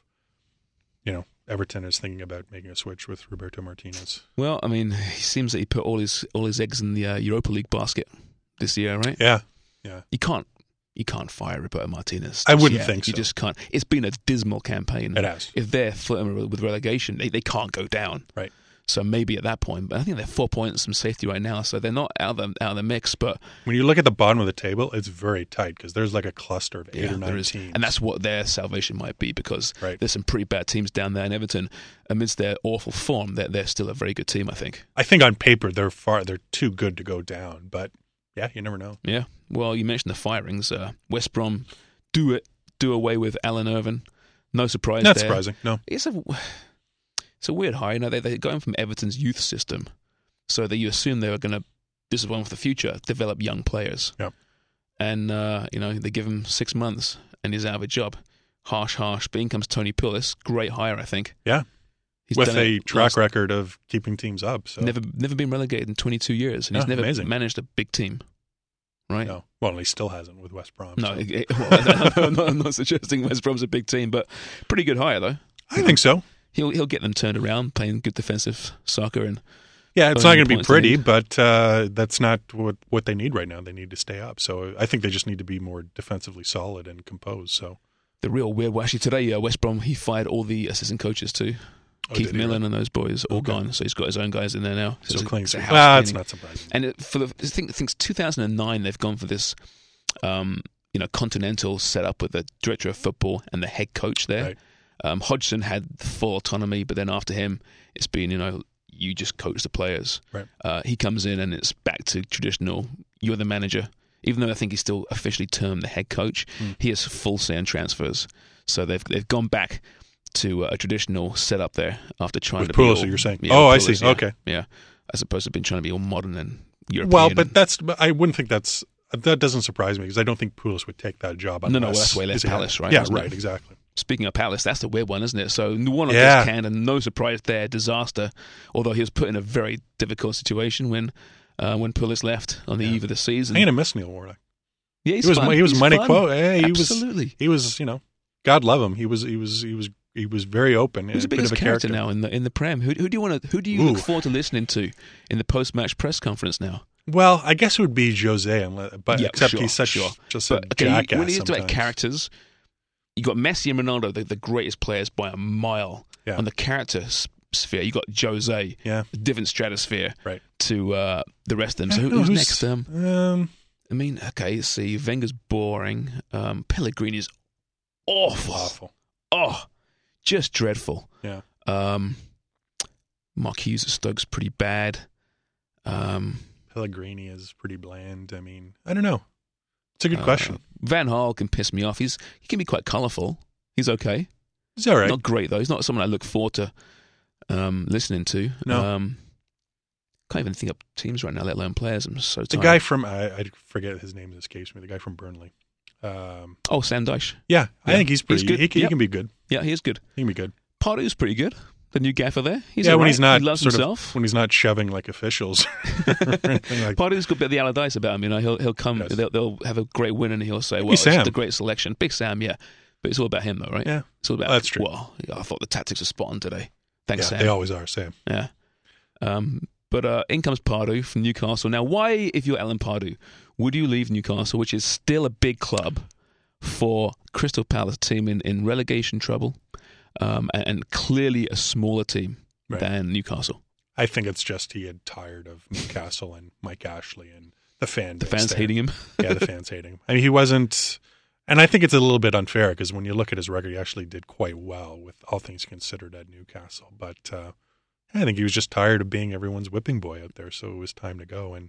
you know, Everton is thinking about making a switch with Roberto Martinez. Well, I mean, he seems that he put all his all his eggs in the uh, Europa League basket this year, right? Yeah, yeah. You can't you can't fire Roberto Martinez. I wouldn't yet. think so. You just can't. It's been a dismal campaign. It has. If they're flirting with relegation, they, they can't go down. Right. So maybe at that point, but I think they're four points from safety right now, so they're not out of the, out of the mix. But When you look at the bottom of the table, it's very tight because there's like a cluster of eight yeah, or nine there is, teams. and that's what their salvation might be because Right. there's some pretty bad teams down there. And Everton, amidst their awful form, they're, they're still a very good team, I think. I think on paper they're far they're too good to go down, but yeah, you never know. Yeah. Well, you mentioned the firings. Uh, West Brom do it, do away with Alan Irvin. No surprise Not there. surprising. No. It's a it's a weird hire. You know, they they got him from Everton's youth system, so that you assume they were going to. This is one for the future. Develop young players. Yeah. And uh, you know they give him six months and he's out of a job. Harsh, harsh. But in comes Tony Pulis. Great hire, I think. Yeah. He's With done a it track last- record of keeping teams up. So Never never been relegated in twenty-two years, and he's Yeah, never amazing. managed a big team. Right. no. Well, he still hasn't with West Brom. No, so. it, it- well, I'm, not, I'm not suggesting West Brom's a big team, but pretty good hire though. I think so. He'll he'll get them turned around, playing good defensive soccer, and Yeah, it's Earning not going to be points they pretty, need. but uh, that's not what, what they need right now. They need to stay up. So I think they just need to be more defensively solid and composed. So the real weird. Well, actually, today uh, West Brom he fired all the assistant coaches too. Oh, Keith did he Millen really? and those boys all Okay. gone, so he's got his own guys in there now. So it's a- clean it's a sweep. house Ah, it's cleaning. not surprising. And it, for the I think since two thousand nine, they've gone for this, um, you know, continental setup with the director of football and the head coach there. Right. Um, Hodgson had full autonomy, but then after him, it's been you know you just coach the players. Right. Uh, he comes in and it's back to traditional. You're the manager, even though I think he's still officially termed the head coach. Mm. He has full say on transfers, so they've they've gone back to a traditional setup there after trying With to be Pulis, all, you're saying? yeah, Oh, I Pulis, see. yeah, Okay. yeah, as opposed to being trying to be all modern and European. Well, and- but that's I wouldn't think that's that doesn't surprise me because I don't think Pulis would take that job. No, no, well, unless- that's why he left is he- Palace, right, Yeah, wasn't right, it? exactly. Speaking of Palace, that's the weird one, isn't it? So one on Yeah. this can, and no surprise there, disaster. Although he was put in a very difficult situation when uh, when Pulis left on the Yeah. eve of the season. I'm gonna miss Neil Warnock. Yeah, he's He was fun. he was He's money fun. quote. Hey, he Absolutely. was he was you know, God love him. He was he was he was he was very open. Who's the a bit biggest of a character, character now in the in the Prem? Who, who do you want to? Who do you Ooh. look forward to listening to in the post match press conference now? Well, I guess it would be Jose, unless, but Yeah, except sure, he's such sure. just But a okay, you, jackass. when you talk about sometimes. characters, you got Messi and Ronaldo, the, the greatest players by a mile. Yeah. On the character s- sphere, you got Jose, Yeah. a different stratosphere Right. to uh, the rest of them. I So don't who, know who's next? Um, um, I mean, okay, let's see. Wenger's boring. Um, Pellegrini's awful. awful. Oh, just dreadful. Yeah. Um, Mark Hughes at Stoke's pretty bad. Um, Pellegrini is pretty bland. I mean, I don't know. It's a good uh, question. Van Gaal can piss me off. He's he can be quite colourful. He's okay. He's all right. Not great though. He's not someone I look forward to um, listening to. No. Um, can't even think up teams right now, let alone players. I'm so the tired. guy from I, I forget his name escapes me. The guy from Burnley. Um, Oh, Sam Dyche. yeah, I Yeah. think he's pretty. He's good. He, can, he Yep. can be good. Yeah, he is good. He can be good. Pardew's pretty good. The new gaffer there. He's yeah, all when right. he's not he loves sort himself. of when he's not shoving like officials. or anything like, Pardew's got a bit of the Allardyce about him. You know, he'll he'll come. Yes. They'll, they'll have a great win, and he'll say, Maybe "Well, it's Sam. the great selection." Big Sam, yeah, but it's all about him, though, right? Yeah. it's all about. That's true. Well, I thought the tactics were spot on today. Thanks, yeah, Sam. they always are. Sam. Yeah. Um, but uh, in comes Pardew from Newcastle. Now, why, if you're Alan Pardew, would you leave Newcastle, which is still a big club, for Crystal Palace, team in, in relegation trouble, um, and, and clearly a smaller team Right. than Newcastle? I think it's just he had tired of Newcastle and Mike Ashley and the fan. The base fans there. hating him. Yeah, the fans hating him. I mean, he wasn't. And I think it's a little bit unfair because when you look at his record, he actually did quite well with all things considered at Newcastle. But uh, I think he was just tired of being everyone's whipping boy out there, so it was time to go. And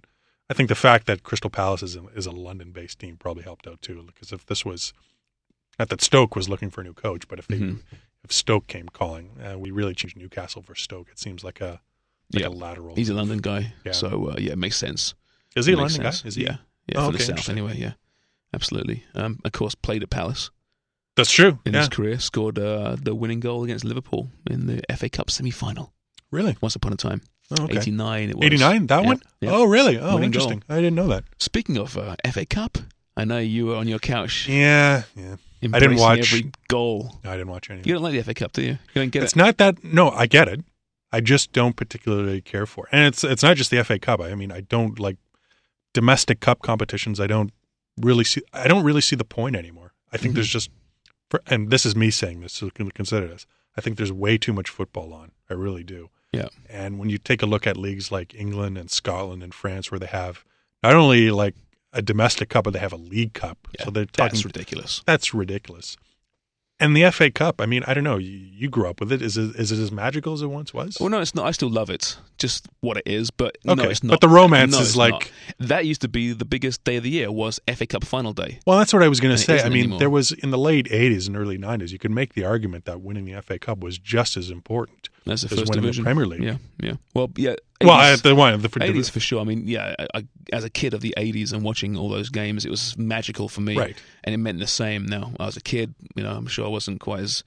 I think the fact that Crystal Palace is a, is a London-based team probably helped out too. Because if this was, not that Stoke was looking for a new coach, but if they, mm-hmm. if Stoke came calling, uh, we really changed Newcastle for Stoke. It seems like a like yeah. a lateral. He's a London guy, yeah. so uh, yeah, it makes sense. Is he it a London sense. guy? Is he? Yeah, yeah, oh, from okay, the south anyway. Yeah, absolutely. Um, of course, played at Palace. That's true. In yeah. his career, scored uh, the winning goal against Liverpool in the F A Cup semi-final. Really? Once upon a time. Oh, okay. eighty-nine it was. eighty-nine? That yeah. one? Yeah. Oh, really? Oh, winning interesting. Goal. I didn't know that. Speaking of uh, F A Cup, I know you were on your couch. Yeah, yeah. I didn't watch every goal. No, I didn't watch any. You don't like the F A Cup, do you? You don't get it's it? It's not that. No, I get it. I just don't particularly care for it. And it's it's not just the F A Cup. I mean, I don't like domestic cup competitions. I don't really see. I don't really see the point anymore. I think mm-hmm. there's just, for, and this is me saying this, so consider this. I think there's way too much football on. I really do. Yeah. And when you take a look at leagues like England and Scotland and France, where they have not only like a domestic cup, but they have a league cup. Yeah, so they're talking, that's ridiculous. That's ridiculous. And the F A Cup, I mean, I don't know. You, you grew up with it. Is it is it as magical as it once was? Well, no, it's not. I still love it. Just what it is, but okay. no, it's not. But the romance no, is like not. That used to be the biggest day of the year was F A Cup final day. Well, that's what I was going to say. I mean, anymore. There was in the late eighties and early nineties, you could make the argument that winning the F A Cup was just as important as the as first winning division. the Premier League. Yeah, yeah. Well, yeah. eighties, well, I, the one the eighties for sure. I mean, yeah. I, I, as a kid of the eighties and watching all those games, it was magical for me. Right. And it meant the same. Now, I was a kid. You know, I'm sure I wasn't quite as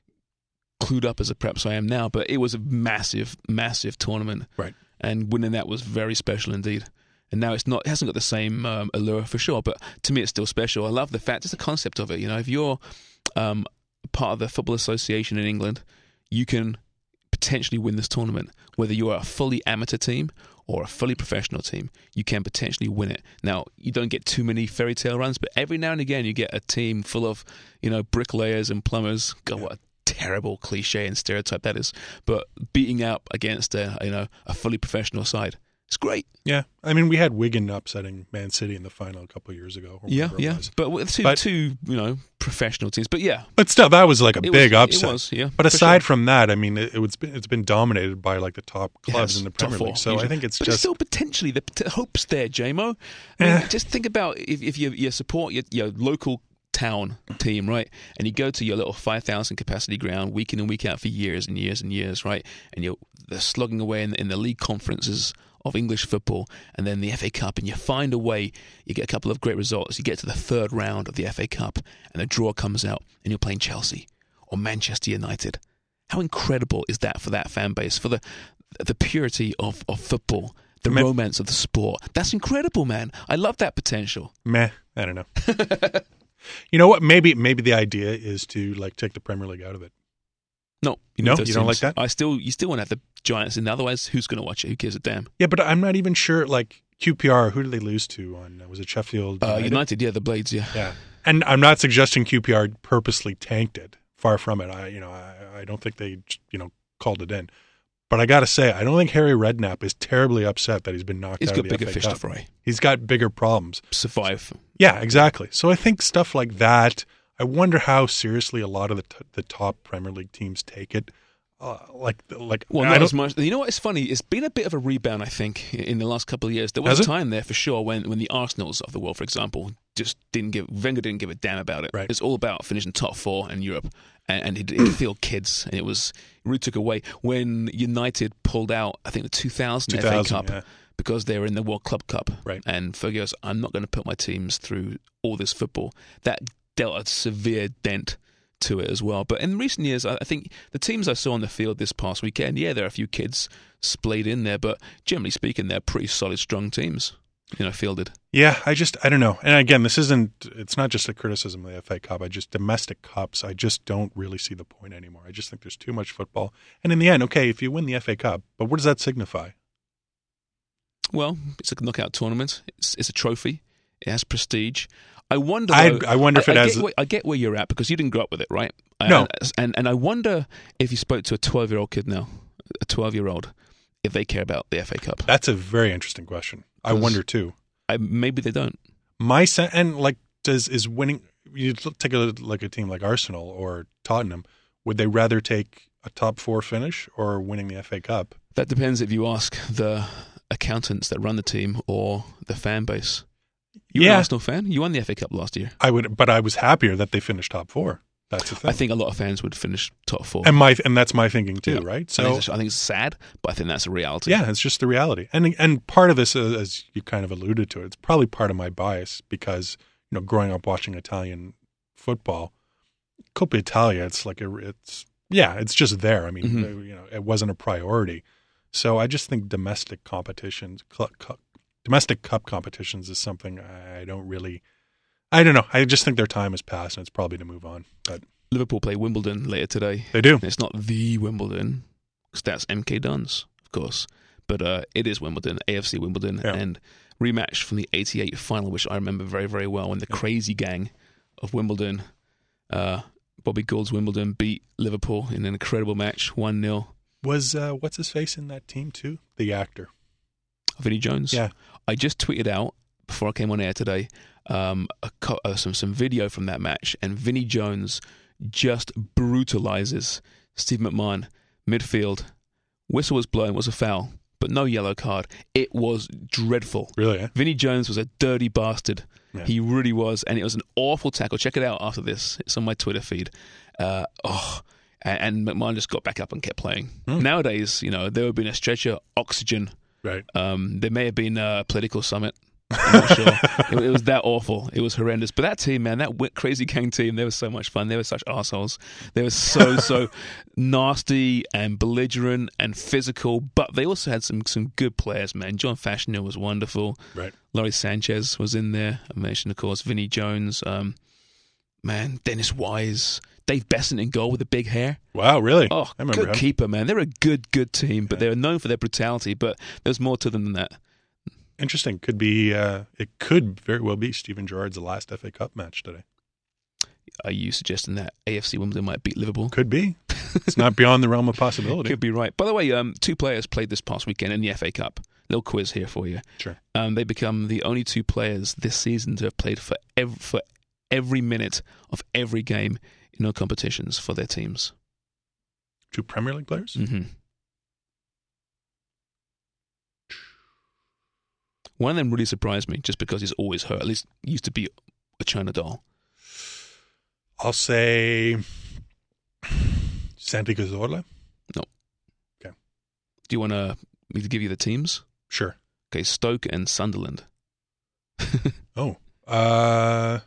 clued up as perhaps I am now, but it was a massive, massive tournament. Right. And winning that was very special indeed. And now it's not, it hasn't got the same um, allure for sure, but to me it's still special. I love the fact, just the concept of it. You know, if you're um, part of the Football Association in England, you can potentially win this tournament. Whether you are a fully amateur team or a fully professional team, you can potentially win it. Now, you don't get too many fairy tale runs, but every now and again you get a team full of, you know, bricklayers and plumbers. God, yeah. what a terrible cliche and stereotype that is. But beating up against a, you know, a fully professional side, it's great. Yeah. I mean, we had Wigan upsetting Man City in the final a couple of years ago. Yeah, yeah. But with two, but, two, you know, professional teams. But yeah. But still, that was like a it big was, upset. It was, yeah. But aside sure. from that, I mean, it, it was, it's been dominated by like the top clubs yes, in the Premier four, League. So usually. I think it's but just... It's still potentially, the p- hope's there, J-Mo. I mean, eh. just think about if, if you, you support your, your local town team, right? And you go to your little five thousand capacity ground week in and week out for years and years and years, right? And you're they're slugging away in, in the league conferences of English football and then the F A Cup, and you find a way, you get a couple of great results, you get to the third round of the F A Cup and the draw comes out and you're playing Chelsea or Manchester United. How incredible is that for that fan base, for the the purity of, of football, the Meh. romance of the sport? That's incredible, man. I love that potential. Meh, I don't know. You know what? Maybe maybe the idea is to like take the Premier League out of it. No, you no, you teams. Don't like that. I still, you still want to have the Giants in. Otherwise, who's going to watch it? Who gives a damn? Yeah, but I'm not even sure. Like Q P R, who did they lose to on? Was it Sheffield United? Uh, United, yeah, the Blades, yeah, yeah. And I'm not suggesting Q P R purposely tanked it. Far from it. I, you know, I, I don't think they, you know, called it in. But I got to say, I don't think Harry Redknapp is terribly upset that he's been knocked he's out of the got bigger F A fish Cup. to fry. He's got bigger problems. Survive. Yeah, exactly. So I think stuff like that. I wonder how seriously a lot of the t- the top Premier League teams take it. Uh, like, like well, I not don't, as much. You know what? It's funny. It's been a bit of a rebound, I think, in the last couple of years. There was Has a it? time there for sure when, when the Arsenals of the world, for example, just didn't give Wenger didn't give a damn about it. Right. It's all about finishing top four in Europe, and, and it, it filled kids, and it was it really took away when United pulled out. I think the two thousand, two thousand F A Cup. Yeah. Because they were in the World Club Cup. Right. And Fergie goes, I'm not going to put my teams through all this football. That dealt a severe dent to it as well. But in recent years, I think the teams I saw on the field this past weekend, yeah, there are a few kids splayed in there, but generally speaking, they're pretty solid, strong teams, you know, fielded. Yeah, I just, I don't know. And again, this isn't, it's not just a criticism of the F A Cup. I just, domestic cups, I just don't really see the point anymore. I just think there's too much football. And in the end, okay, if you win the F A Cup, but what does that signify? Well, it's a knockout tournament. It's, it's a trophy. It has prestige. I wonder. I, though, I wonder if I, it I has. Get where, I get where you're at because you didn't grow up with it, right? No. And and, and I wonder if you spoke to a twelve-year-old kid now, a twelve-year-old, if they care about the F A Cup. That's a very interesting question. I wonder too. I, maybe they don't. My sen- and like does is winning. You take a like a team like Arsenal or Tottenham. Would they rather take a top four finish or winning the F A Cup? That depends if you ask the accountants that run the team or the fan base. You're Yeah. an Arsenal fan. You won the F A Cup last year. I would, but I was happier that they finished top four. That's the thing. I think a lot of fans would finish top four. and my and that's my thinking too, Yeah. right? I, think So it's, I think it's sad, but I think that's a reality. yeah, it's just the reality. And and part of this, uh, as you kind of alluded to, it's probably part of my bias because you know, growing up watching Italian football, Coppa Italia, it's like a, it's yeah, it's just there. I mean, Mhm. you know, it wasn't a priority. So I just think domestic competitions, cl- cu- domestic cup competitions, is something I don't really. I don't know. I just think their time has passed, and it's probably to move on. But Liverpool play Wimbledon later today. they do. And it's not the Wimbledon, because that's M K Duns, of course. But uh, it is Wimbledon, A F C Wimbledon, Yeah. and rematch from the eighty-eight final, which I remember very, very well, when the crazy gang of Wimbledon, uh, Bobby Gould's Wimbledon, beat Liverpool in an incredible match, one nil. Was uh, what's his face in that team too? The actor. Vinnie Jones. Yeah. I just tweeted out, before I came on air today, um, a co- uh, some, some video from that match, and Vinnie Jones just brutalizes Steve McMahon midfield. Whistle was blown, was a foul, but no yellow card. It was dreadful. Really? Eh? Vinnie Jones was a dirty bastard. Yeah. He really was, and it was an awful tackle. Check it out after this. It's on my Twitter feed. Uh, oh, and, and McMahon just got back up and kept playing. Hmm. Nowadays, you know, there would have been a stretcher, oxygen. Right. Um, there may have been a political summit. I'm not sure. It, it was that awful. It was horrendous. But that team, man, that w- crazy gang team, they were so much fun. They were such assholes. They were so, so nasty and belligerent and physical. But they also had some some good players, man. John Fashionner was wonderful. Right. Laurie Sanchez was in there. I mentioned, of course, Vinnie Jones. Um, man, Dennis Wise. Dave Besant in goal with the big hair. Wow. Really? Oh, I remember good him. keeper, man. They're a good, good team, but Yeah. they were known for their brutality. But there's more to them than that. Interesting. Could be. Uh, it could very well be Steven Gerrard's last F A Cup match today. Are you suggesting that A F C Wimbledon might beat Liverpool? Could be. It's not beyond the realm of possibility. Could be right. By the way, um, two players played this past weekend in the F A Cup. Little quiz here for you. Sure. Um, they become the only two players this season to have played for every, for every minute of every game in all competitions for their teams. Two Premier League players. Mm-hmm. One of them really surprised me just because he's always hurt. At least used to be a China doll. I'll say Santi Cazorla. No. Okay. Do you want to, me to give you the teams? Sure. Okay, Stoke and Sunderland. Oh. Uh,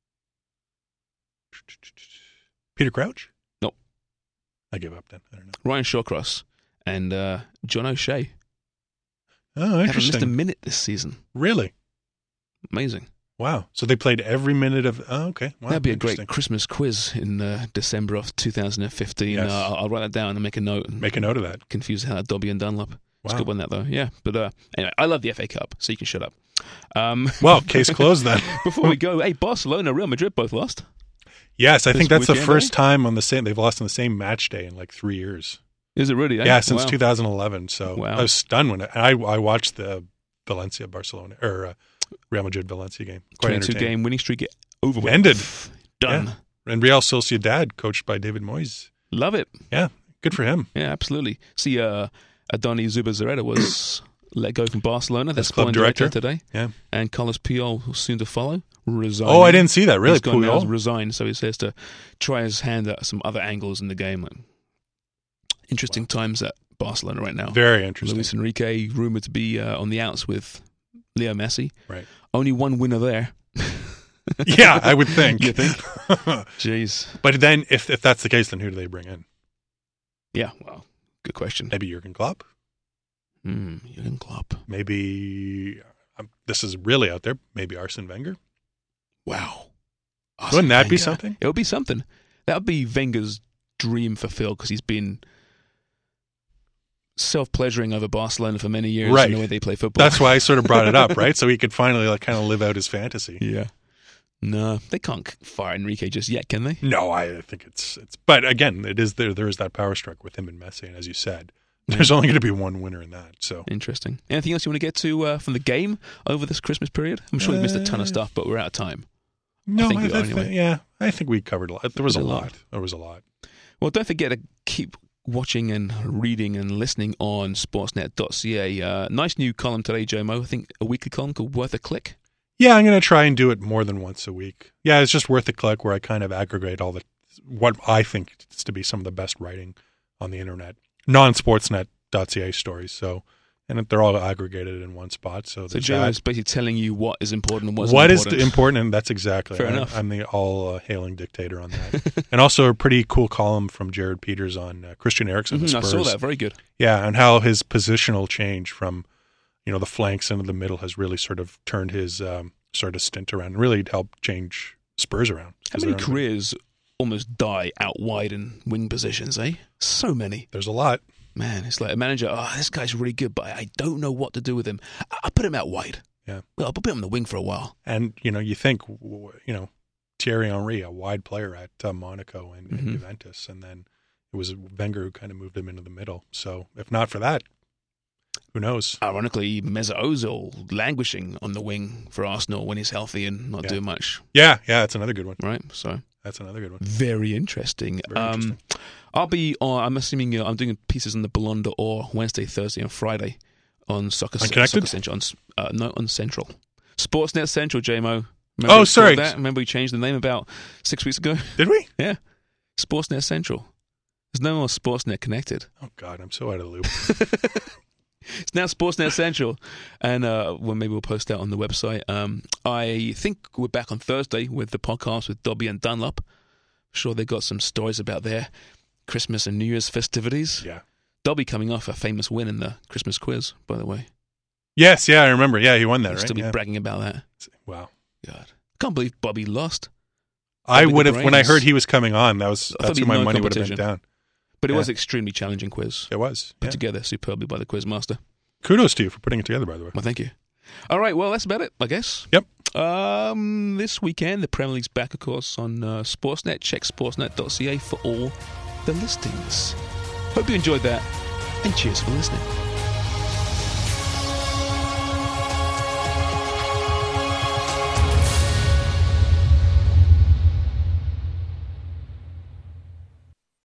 Peter Crouch? Nope. I give up then. I don't know. Ryan Shawcross and uh, John O'Shea. Oh, Haven't missed a interesting. minute this season. Really? Amazing. Wow. So they played every minute of. Oh, okay. Wow. That'd be a Interesting. great Christmas quiz in uh, December of two thousand fifteen. Yes. Uh, I'll, I'll write that down and make a note. And Make a note of that. confuse the hell out of Dobby and Dunlop. It's a Wow. good one, that, though. Yeah. But uh, anyway, I love the F A Cup, so you can shut up. Um, Well, case closed then. before we go, hey, Barcelona, Real Madrid both lost. Yes, I This think that's the weekend, first eh? time on the same. They've lost on the same match day in like three years. Is it really? Eh? Yeah, since Wow. two thousand eleven. So Wow. I was stunned when it, I I watched the Valencia Barcelona or uh, Real Madrid Valencia game. Quite twenty-two entertaining. game winning streak over with. Ended. Done. Yeah. And Real Sociedad, coached by David Moyes. Love it. Yeah, good for him. Yeah, absolutely. See, uh, Adoni Zubizarreta was let go from Barcelona. Their As club sporting director director. today. Yeah. And Carlos Puyol soon to follow. Resign. Oh, I didn't see that. Really, He's gone now, Puyol. resigned, so he says to try his hand at some other angles in the game. Like, interesting Wow. times at Barcelona right now. Very interesting. Luis Enrique rumored to be uh, on the outs with Leo Messi. Right. Only one winner there. Yeah, I would think. You think? Jeez. But then, if if that's the case, then who do they bring in? Yeah. Well, good question. Maybe Jurgen Klopp. Mm, Jurgen Klopp. Maybe um, this is really out there. Maybe Arsene Wenger. Wow. Wouldn't that be Wenger. something? It would be something. That would be Wenger's dream fulfilled because he's been self-pleasuring over Barcelona for many years Right. in the way they play football. That's why I sort of brought it up, right? So he could finally like kind of live out his fantasy. Yeah. No, they can't fire Enrique just yet, can they? No, I think it's it's. But again, it is there. There is that power struck with him and Messi, and as you said, there's only going to be one winner in that. So Interesting. Anything else you want to get to uh, from the game over this Christmas period? I'm sure we missed a ton of Uh, stuff, but we're out of time. no, think I we I are thi- anyway. yeah, I think we covered a lot. There was a There's a lot. lot. There was a lot. Well, don't forget to keep watching and reading and listening on sportsnet dot c a. Uh, nice new column today, Jomo. I think a weekly column called Worth a Click. Yeah, I'm going to try and do it more than once a week. Yeah, it's just Worth a Click, where I kind of aggregate all the what I think is to be some of the best writing on the internet, non-sportsnet dot c a stories. So, and they're all aggregated in one spot. So, so Joe is basically telling you what is important and what's what important. is important, and that's exactly fair I'm, enough. I'm the all-hailing dictator on that. And also a pretty cool column from Jared Peters on uh, Christian Eriksen. Mm-hmm, the I Spurs. saw that. Very good. Yeah, and how his positional change from, you know, the flanks into the middle has really sort of turned his um, sort of stint around and really helped change Spurs around. How many careers almost die out wide in wing positions, eh? So many. There's a lot. Man, it's like a manager, oh, this guy's really good, but I don't know what to do with him. I'll put him out wide. Yeah. Well, I'll put him on the wing for a while. And, you know, you think, you know, Thierry Henry, a wide player at uh, Monaco and, and mm-hmm. Juventus, and then it was Wenger who kind of moved him into the middle. So if not for that, who knows? Ironically, Mesut Ozil languishing on the wing for Arsenal when he's healthy and not yeah. doing much. Yeah, yeah, that's another good one. Right, so... That's another good one. Very interesting. Very um, interesting. I'll be on, I'm assuming uh, I'm doing pieces on the Ballon d'Or Wednesday, Thursday, and Friday on Soccer, Soccer Central. On, uh, no, on Central. Sportsnet Central, J M O. Remember oh, sorry. That? Remember we changed the name about six weeks ago? Did we? Yeah. Sportsnet Central. There's no more Sportsnet Connected. Oh, God, I'm so out of the loop. It's now Sportsnet Central, and uh, well, maybe we'll post that on the website. Um, I think we're back on Thursday with the podcast with Dobby and Dunlop. I'm sure they got some stories about their Christmas and New Year's festivities. Yeah, Dobby coming off a famous win in the Christmas quiz, by the way. Yes, yeah, I remember. Yeah, he won that, He'll right? Still be yeah. bragging about that. Wow, God, I can't believe Bobby lost. I Bobby would have when I heard he was coming on. That was that's who my no money would have been down. But it yeah. was an extremely challenging quiz. It was put yeah. together superbly by the quiz master. Kudos to you for putting it together, by the way. Well, thank you. All right, well, that's about it, I guess. Yep. Um, this weekend, the Premier League's back, of course, on uh, Sportsnet. Check sportsnet dot c a for all the listings. Hope you enjoyed that, and cheers for listening.